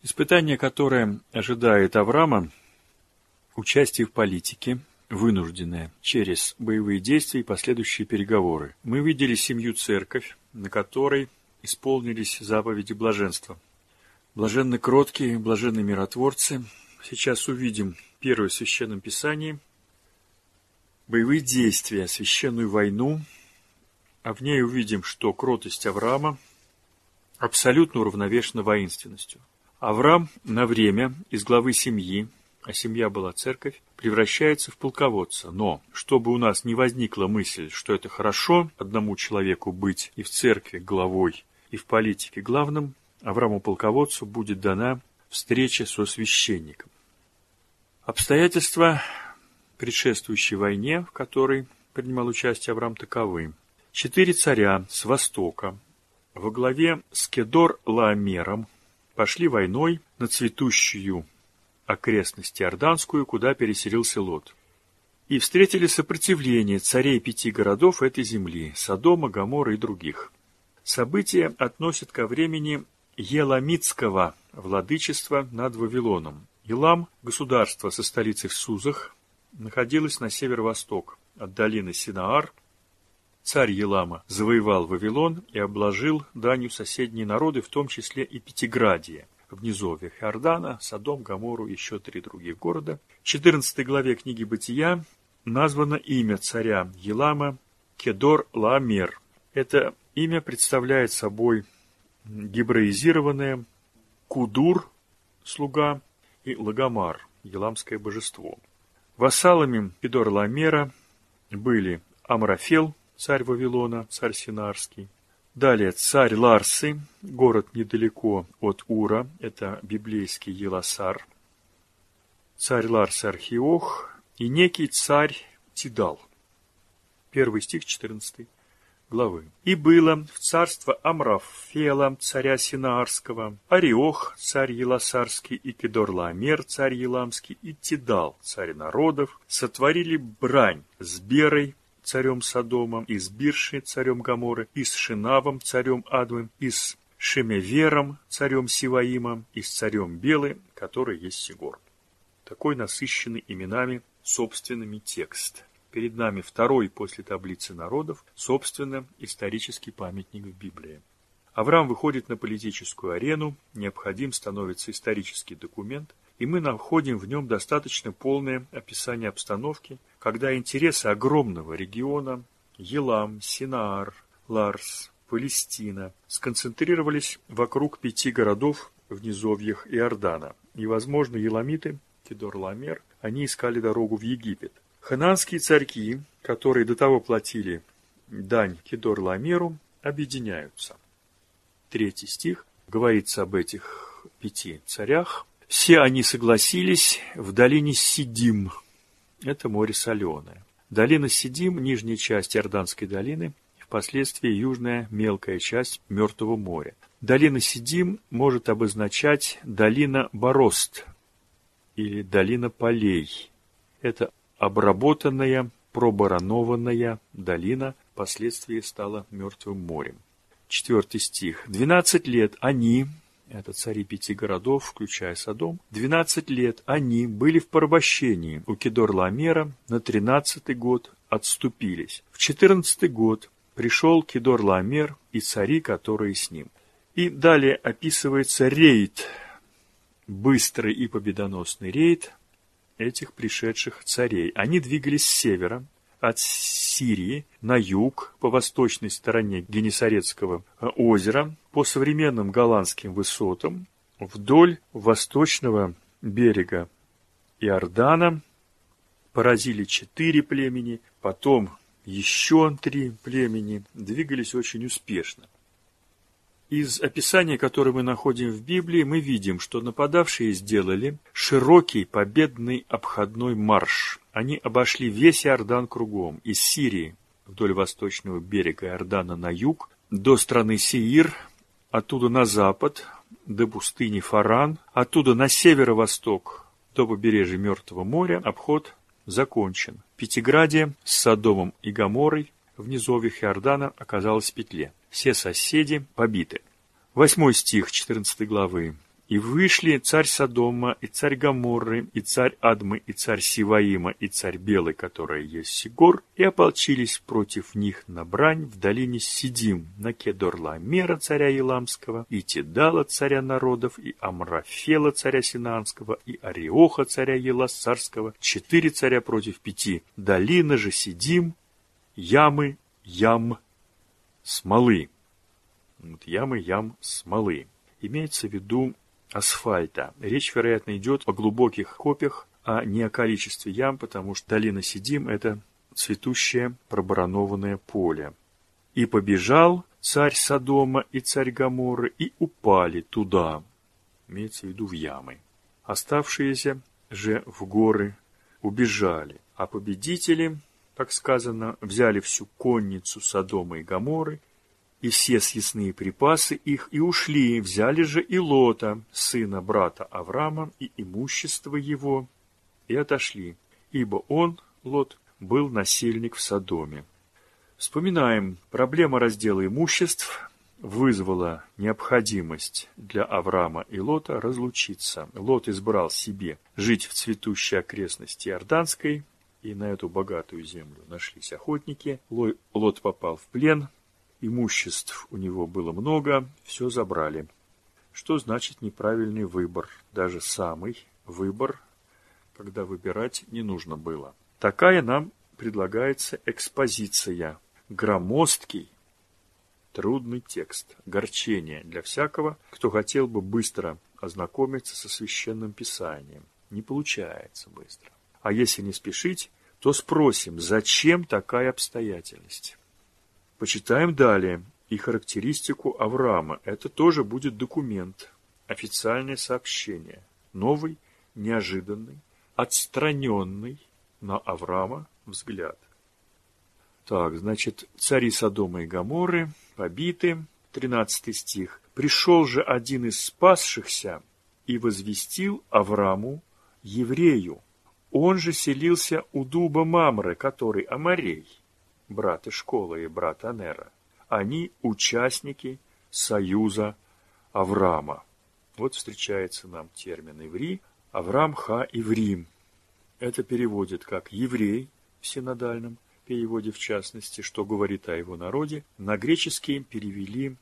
Испытание, которое ожидает Авраама, участие в политике, вынужденное через боевые действия и последующие переговоры. Мы видели семью церковь, на которой исполнились заповеди блаженства. Блаженны кроткие, блаженны миротворцы. Сейчас увидим первое в Священном Писании. Боевые действия, священную войну. А в ней увидим, что кротость Авраама абсолютно уравновешена воинственностью. Авраам на время из главы семьи, а семья была церковь, превращается в полководца. Но, чтобы у нас не возникла мысль, что это хорошо одному человеку быть и в церкви главой, и в политике главным, Аврааму-полководцу будет дана встреча со священником. Обстоятельства, предшествующей войне, в которой принимал участие Авраам, таковы. 4 царя с востока во главе с Кедор-Лаомером пошли войной на цветущую окрестность Иорданскую, куда переселился Лот. И встретили сопротивление царей 5 городов этой земли – Содома, Гоморры и других. События относят ко времени Еламитского владычества над Вавилоном. Елам, государство со столицей в Сузах, находилось на северо-восток от долины Синаар. Царь Елама завоевал Вавилон и обложил данью соседние народы, в том числе и Пятиградие, в низовьях Иордана, Содом, Гоморру и еще 3 других города. В 14 главе книги Бытия названо имя царя Елама Кедор-Лаомер. Это имя представляет собой гебраизированное Кудур, слуга, и Лагомар, еламское божество. Вассалами Кедор-Лаомера были Амрафел, царь Вавилона, царь Синаарский. Далее царь Ларсы, город недалеко от Ура, это библейский Еласар. Царь Ларсы Архиох и некий царь Тидал. 1 стих 14 главы. «И было в царство Амрафела, царя Синаарского, Ариох, царь Еласарский, и Кедор-Лаомер, царь Еламский, и Тидал, царь народов, сотворили брань с Берой, царем Содома, и с Биршей, царем Гоморры, и с Шинавом, царем Адмым, и с Шемевером, царем Сиваимом, и с царем Белы, который есть Сигор». Такой насыщенный именами собственными текст. Перед нами второй после таблицы народов, собственно, исторический памятник в Библии. Авраам выходит на политическую арену, необходим становится исторический документ, и мы находим в нем достаточно полное описание обстановки, когда интересы огромного региона Елам, Синаар, Ларс, Палестина сконцентрировались вокруг 5 городов в низовьях Иордана. И, возможно, еламиты, Кедор-Лаомер, они искали дорогу в Египет. Ханаанские царьки, которые до того платили дань Кедор-Лаомеру, объединяются. 3 стих говорится об этих 5 царях. «Все они согласились в долине Сидим». Это море соленое. Долина Сидим – нижняя часть Иорданской долины, впоследствии южная мелкая часть Мертвого моря. Долина Сидим может обозначать долина Борост или долина полей. Это обработанная, пробаранованная долина впоследствии стала Мертвым морем. 4 стих. 12 лет они, это цари 5 городов, включая Содом, 12 лет они были в порабощении у Кедор-Лаомера, на 13-й год отступились. В 14-й год пришел Кедор-Лаомер и цари, которые с ним. И далее описывается рейд, быстрый и победоносный рейд этих пришедших царей. Они двигались с севера, от Сирии, на юг, по восточной стороне Генесарецкого озера, по современным голландским высотам, вдоль восточного берега Иордана, поразили 4 племени, потом еще 3 племени, двигались очень успешно. Из описания, которое мы находим в Библии, мы видим, что нападавшие сделали широкий победный обходной марш. Они обошли весь Иордан кругом, из Сирии вдоль восточного берега Иордана на юг, до страны Сеир, оттуда на запад, до пустыни Фаран, оттуда на северо-восток, до побережья Мертвого моря. Обход закончен. Пятиградие с Содомом и Гоморрой в низовьях Иордана оказалось в петле. Все соседи побиты. 8 стих 14 главы. И вышли царь Содома, и царь Гоморры, и царь Адмы, и царь Сиваима, и царь Белый, которая есть Сигор, и ополчились против них на брань в долине Сидим, на Кедор-Лаомера, царя Еламского, и Тидала, царя народов, и Амрафела, царя Синаанского, и Ариоха, царя Елассарского, 4 царя против 5. Долина же Сидим, ямы, ям, смолы. Вот ямы, ям, смолы. Имеется в виду асфальта. Речь, вероятно, идет о глубоких копьях, а не о количестве ям, потому что долина Сидим – это цветущее пробаранованное поле. И побежал царь Содома и царь Гоморры, и упали туда. Имеется в виду в ямы. Оставшиеся же в горы убежали, а победители, как сказано, взяли всю конницу Содома и Гоморры, и все съестные припасы их, и ушли, взяли же и Лота, сына брата Авраама, и имущество его, и отошли, ибо он, Лот, был насильник в Содоме. Вспоминаем, проблема раздела имуществ вызвала необходимость для Авраама и Лота разлучиться. Лот избрал себе жить в цветущей окрестности Иорданской, и на эту богатую землю нашлись охотники. Лот попал в плен. Имуществ у него было много, все забрали. Что значит неправильный выбор? Даже самый выбор, когда выбирать не нужно было. Такая нам предлагается экспозиция. Громоздкий, трудный текст, горчение для всякого, кто хотел бы быстро ознакомиться со Священным Писанием. Не получается быстро. А если не спешить, то спросим, зачем такая обстоятельность? Почитаем далее и характеристику Авраама. Это тоже будет документ, официальное сообщение. Новый, неожиданный, отстраненный на Авраама взгляд. Так, значит, цари Содома и Гоморры побиты, 13 стих. «Пришел же один из спасшихся и возвестил Аврааму, еврею. Он же селился у дуба Мамры, который Аморей, брат Эшкола и брат Анера. Они участники союза Авраама». Вот встречается нам термин «иври», Авраам ха-иврим. Это переводит как «еврей» в синодальном переводе в частности, что говорит о его народе. На греческий перевели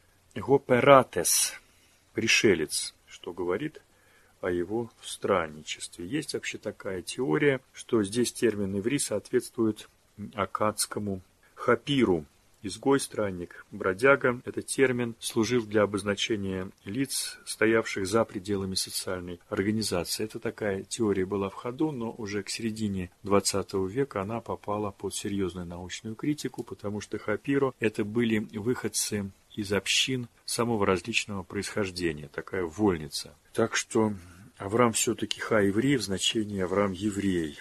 «гоператес», пришелец, что говорит о его странничестве. Есть вообще такая теория, что здесь термин «иври» соответствует аккадскому хапиру. Изгой, странник, бродяга. Этот термин служил для обозначения лиц, стоявших за пределами социальной организации. Это такая теория была в ходу, но уже к середине XX века она попала под серьезную научную критику, потому что хапиро – это были выходцы из общин самого различного происхождения, такая вольница. Так что Авраам все-таки ха-еврей в значении Авраам-еврей.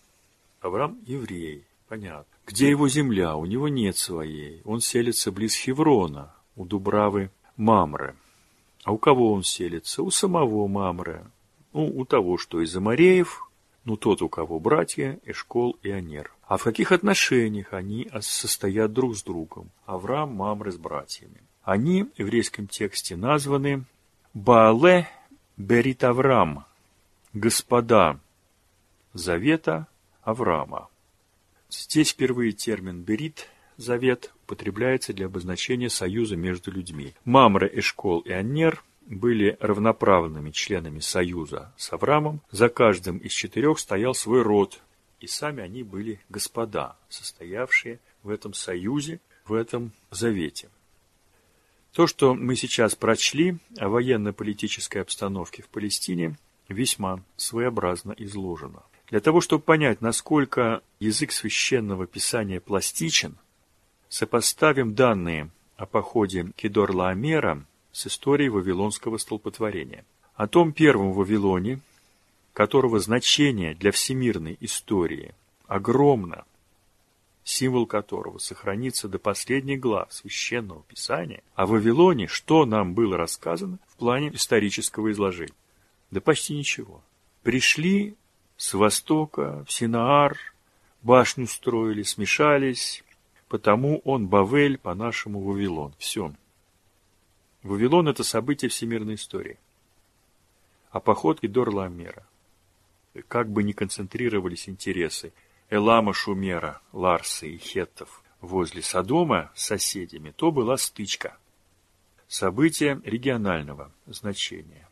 Авраам-еврей. Понятно. Где его земля? У него нет своей. Он селится близ Хеврона, у Дубравы Мамры. А у кого он селится? У самого Мамры. У того, что из Амореев, тот, у кого братья, Эшкол и Анер. А в каких отношениях они состоят друг с другом? Авраам, Мамры с братьями. Они в еврейском тексте названы Баале Берит Авраам, господа завета Авраама. Здесь впервые термин «берит» – «завет» употребляется для обозначения союза между людьми. Мамре, Эшкол и Аннер были равноправными членами союза с Авраамом. За каждым из 4 стоял свой род, и сами они были господа, состоявшие в этом союзе, в этом завете. То, что мы сейчас прочли о военно-политической обстановке в Палестине, весьма своеобразно изложено. Для того, чтобы понять, насколько язык Священного Писания пластичен, сопоставим данные о походе Кедор-Лаомера с историей Вавилонского столпотворения. О том первом Вавилоне, которого значение для всемирной истории огромно, символ которого сохранится до последних глав Священного Писания, о Вавилоне что нам было рассказано в плане исторического изложения? Да почти ничего. Пришли с востока в Синаар, башню строили, смешались, потому он Бавель, по-нашему Вавилон. Все. Вавилон – это событие всемирной истории. а поход Кедор-Лаомера. Как бы ни концентрировались интересы Элама, Шумера, Ларса и Хеттов возле Содома с соседями, то была стычка. События регионального значения.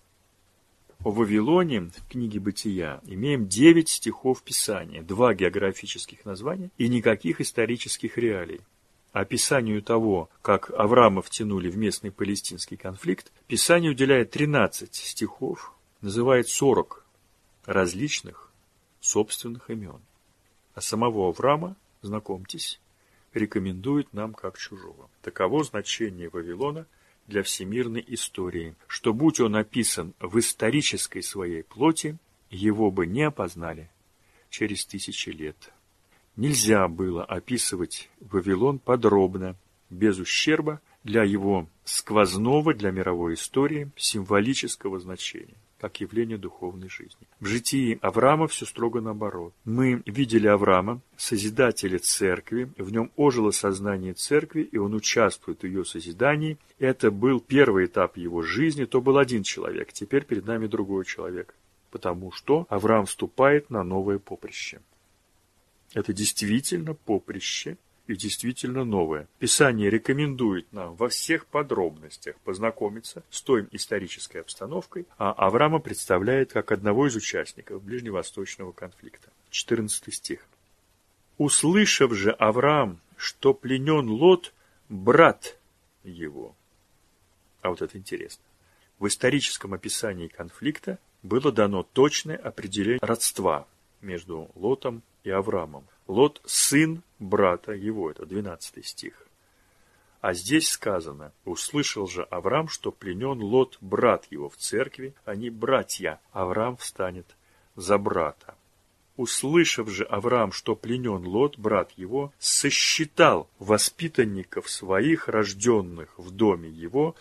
О Вавилоне в книге «Бытия» имеем 9 стихов Писания, 2 географических названия и никаких исторических реалий. Описанию того, как Авраама втянули в местный палестинский конфликт, Писание уделяет 13 стихов, называет 40 различных собственных имен. А самого Авраама, знакомьтесь, рекомендует нам как чужого. Таково значение Вавилона для всемирной истории, что будь он описан в исторической своей плоти, его бы не опознали через тысячи лет. Нельзя было описывать Вавилон подробно, без ущерба для его сквозного для мировой истории символического значения, как явление духовной жизни. В житии Авраама все строго наоборот. Мы видели Авраама, созидателя церкви, в нем ожило сознание церкви, и он участвует в ее созидании. Это был первый этап его жизни, то был один человек, теперь перед нами другой человек, потому что Авраам вступает на новое поприще. Это действительно поприще и действительно новое. Писание рекомендует нам во всех подробностях познакомиться с той исторической обстановкой, а Авраама представляет как одного из участников ближневосточного конфликта. 14 стих. «Услышав же Авраам, что пленен Лот, брат его». А вот это интересно. В историческом описании конфликта было дано точное определение родства между Лотом и Авраамом. Лот – сын брата его, это 12 стих. А здесь сказано: «Услышал же Авраам, что пленен Лот, брат его». В церкви они братья. Авраам встанет за брата. «Услышав же Авраам, что пленен Лот, брат его, сосчитал воспитанников своих, рожденных в доме его,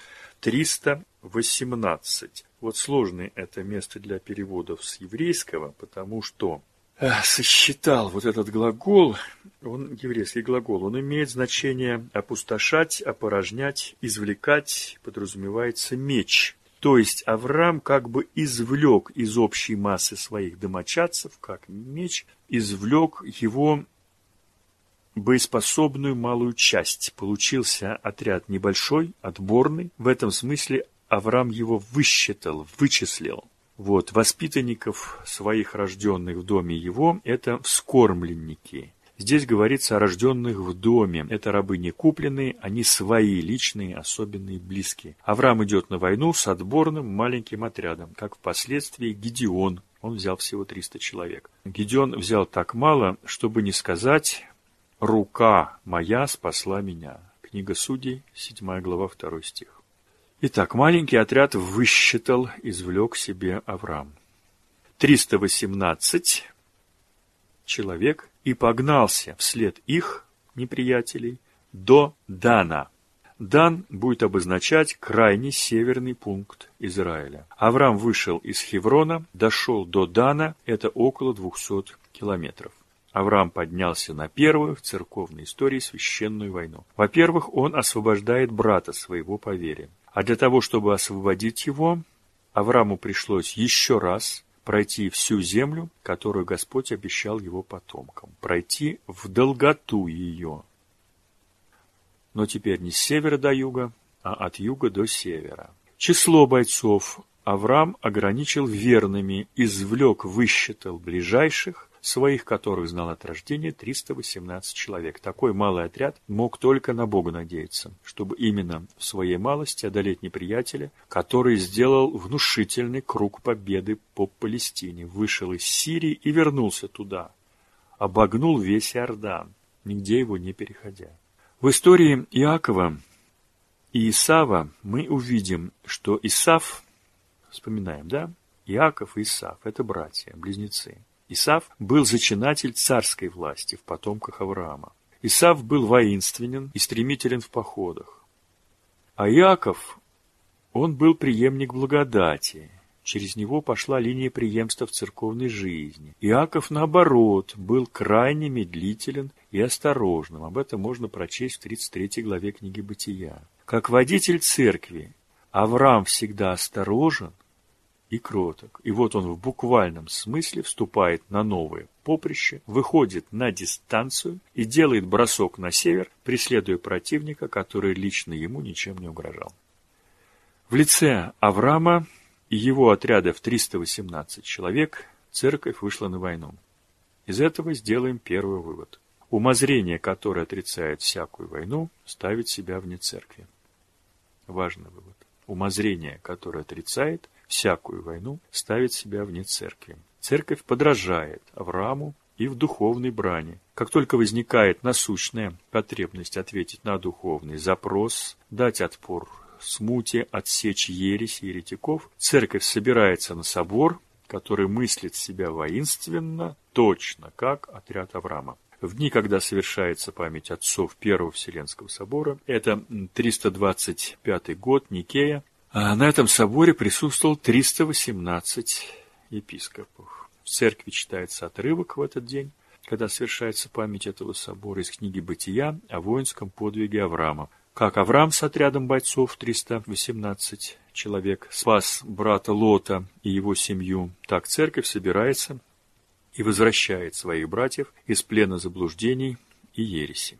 318». Вот сложное это место для переводов с еврейского, потому что сосчитал, вот этот глагол, он еврейский глагол, он имеет значение опустошать, опорожнять, извлекать, подразумевается меч. То есть Авраам как бы извлек из общей массы своих домочадцев, как меч, извлек его боеспособную малую часть. Получился отряд небольшой, отборный. В этом смысле Авраам его высчитал, вычислил. Вот, воспитанников своих, рожденных в доме его, это вскормленники. Здесь говорится о рожденных в доме. Это рабы не купленные, они свои, личные, особенные, близкие. Авраам идет на войну с отборным маленьким отрядом, как впоследствии Гедеон. Он взял всего 300 человек. Гедеон взял так мало, чтобы не сказать «рука моя спасла меня». Книга Судей, 7 глава, 2 стих. Итак, маленький отряд высчитал, извлек себе Авраам. 318 человек и погнался вслед их, неприятелей, до Дана. Дан будет обозначать крайний северный пункт Израиля. Авраам вышел из Хеврона, дошел до Дана, это около 200 километров. Авраам поднялся на первую в церковной истории священную войну. Во-первых, он освобождает брата своего по вере. А для того, чтобы освободить его, Аврааму пришлось еще раз пройти всю землю, которую Господь обещал его потомкам. Пройти в долготу ее. Но теперь не с севера до юга, а от юга до севера. Число бойцов Авраам ограничил верными, извлек, высчитал ближайших, своих, которых знал от рождения, 318 человек. Такой малый отряд мог только на Бога надеяться, чтобы именно в своей малости одолеть неприятеля, который сделал внушительный круг победы по Палестине, вышел из Сирии и вернулся туда, обогнул весь Иордан, нигде его не переходя. В истории Иакова и Исава мы увидим, что Исав, вспоминаем, да? Иаков и Исав – это братья, близнецы. Исав был зачинатель царской власти в потомках Авраама. Исав был воинственен и стремителен в походах. А Иаков, он был преемник благодати. Через него пошла линия преемства в церковной жизни. Иаков, наоборот, был крайне медлителен и осторожным. Об этом можно прочесть в 33 главе книги «Бытия». Как водитель церкви, Авраам всегда осторожен и кроток. И вот он в буквальном смысле вступает на новое поприще, выходит на дистанцию и делает бросок на север, преследуя противника, который лично ему ничем не угрожал. В лице Авраама и его отряда в 318 человек церковь вышла на войну. Из этого сделаем первый вывод. Умозрение, которое отрицает всякую войну, ставит себя вне церкви. Важный вывод. Умозрение, которое отрицает всякую войну, ставит себя вне церкви. Церковь подражает Аврааму и в духовной брани. Как только возникает насущная потребность ответить на духовный запрос, дать отпор смуте, отсечь ереси еретиков, церковь собирается на собор, который мыслит себя воинственно, точно как отряд Авраама. В дни, когда совершается память отцов Первого Вселенского собора, это 325 год, Никея, а на этом соборе присутствовал 318 епископов. В церкви читается отрывок в этот день, когда совершается память этого собора, из книги «Бытия» о воинском подвиге Авраама. Как Авраам с отрядом бойцов, 318 человек, спас брата Лота и его семью, так церковь собирается и возвращает своих братьев из плена заблуждений и ереси.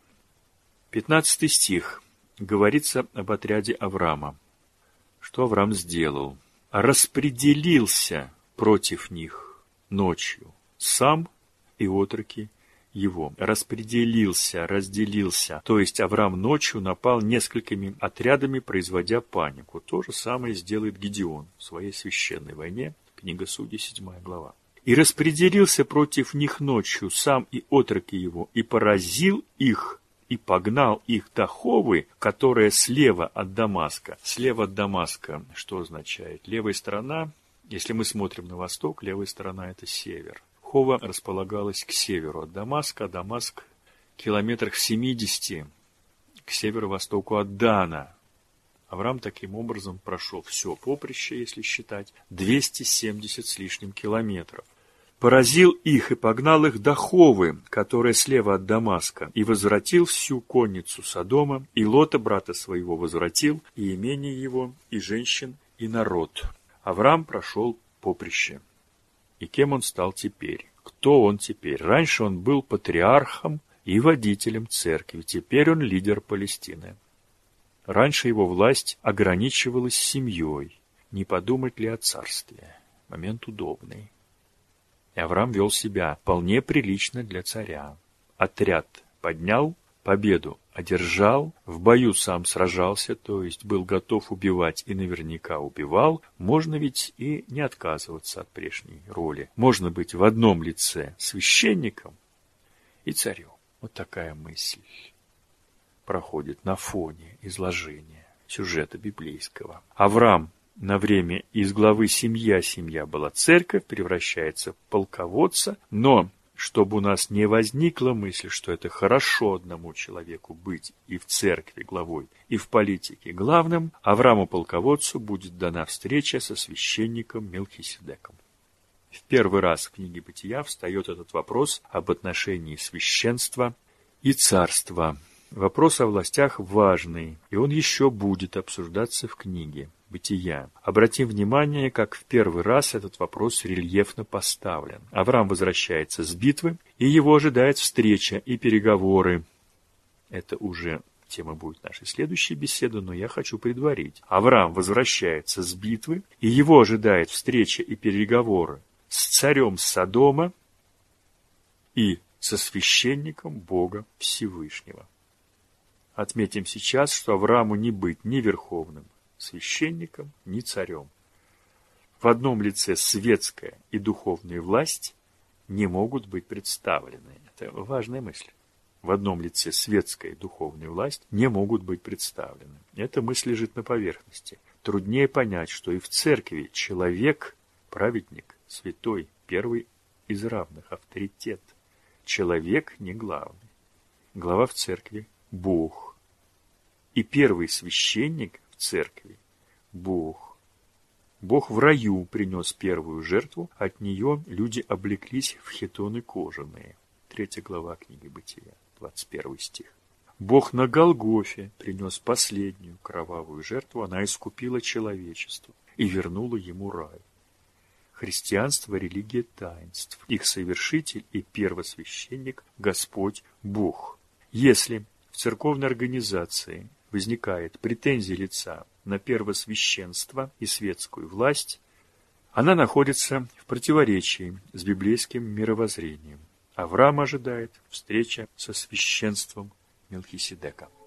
15 стих. Говорится об отряде Авраама. Что Авраам сделал? Распределился против них ночью, сам и отроки его. Распределился, разделился. То есть Авраам ночью напал несколькими отрядами, производя панику. То же самое сделает Гедеон в своей священной войне. Книга Судей, 7 глава. И распределился против них ночью, сам и отроки его, и поразил их, и погнал их до Ховы, которая слева от Дамаска. Слева от Дамаска что означает? Левая сторона, если мы смотрим на восток, левая сторона это север. Хова располагалась к северу от Дамаска, а Дамаск километрах в 70 к северо-востоку от Дана. Авраам таким образом прошел все поприще, если считать, 270 с лишним километров. Поразил их и погнал их до Ховы, которая слева от Дамаска, и возвратил всю конницу Содома, и Лота, брата своего, возвратил, и имение его, и женщин, и народ. Авраам прошел поприще. И кем он стал теперь? Кто он теперь? Раньше он был патриархом и водителем церкви, теперь он лидер Палестины. Раньше его власть ограничивалась семьей. Не подумать ли о царстве? Момент удобный. И Авраам вел себя вполне прилично для царя. Отряд поднял, победу одержал, в бою сам сражался, то есть был готов убивать и наверняка убивал. Можно ведь и не отказываться от прежней роли. Можно быть в одном лице священником и царем. Вот такая мысль проходит на фоне изложения сюжета библейского. Авраам на время из главы семья была церковь, превращается в полководца, но чтобы у нас не возникла мысль, что это хорошо одному человеку быть и в церкви главой, и в политике главным, Аврааму-полководцу будет дана встреча со священником Мелхиседеком. В первый раз в книге Бытия встает этот вопрос об отношении священства и царства. Вопрос о властях важный, и он еще будет обсуждаться в книге Бытия. Обратим внимание, как в первый раз этот вопрос рельефно поставлен. Авраам возвращается с битвы, и его ожидает встреча и переговоры. Это уже тема будет нашей следующей беседы, но я хочу предварить. Авраам возвращается с битвы, и его ожидает встреча и переговоры с царем Содома и со священником Бога Всевышнего. Отметим сейчас, что Аврааму не быть ни верховным священником, ни царем. В одном лице светская и духовная власть не могут быть представлены. Это важная мысль. В одном лице светская и духовная власть не могут быть представлены. Эта мысль лежит на поверхности. Труднее понять, что и в церкви человек, праведник, святой, первый из равных, авторитет. Человек не главный. Глава в церкви – Бог. И первый священник в церкви – Бог. Бог в раю принес первую жертву, от нее люди облеклись в хитоны кожаные. 3 глава книги Бытия, 21 стих. Бог на Голгофе принес последнюю кровавую жертву, она искупила человечество и вернула ему рай. Христианство – религия таинств. Их совершитель и первосвященник – Господь Бог. Если в церковной организации возникает претензия лица на первосвященство и светскую власть, она находится в противоречии с библейским мировоззрением. Авраама ожидает встреча со священством Мелхиседека.